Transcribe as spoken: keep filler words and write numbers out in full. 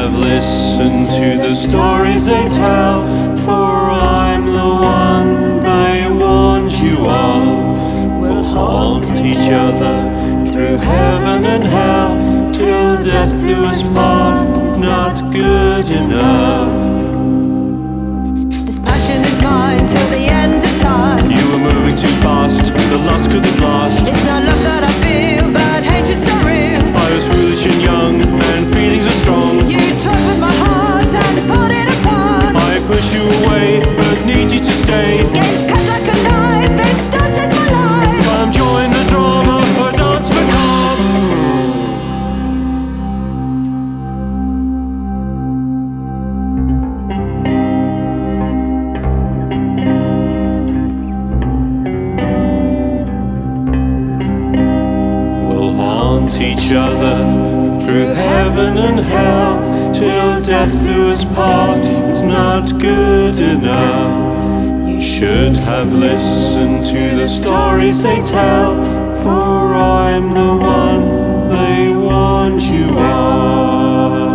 have listened to the stories they tell, for I'm the one they warned you of. We'll haunt each other through heaven and hell, till death do us part is not good enough. This passion is mine till the end of time. You were moving too fast, the lust couldn't last. It's not love that I feel, but hate's so real. I was foolish and young, and feelings are strong. You toyed with my heart and put it apart. I push you away, but need you to stay. Games cut like a knife, this dance is my life. Come join the drama, a dance macabre. We'll haunt each other through heaven and hell, till death do us part is not good enough. You should have listened to the stories they tell, for I'm the one they warned you of.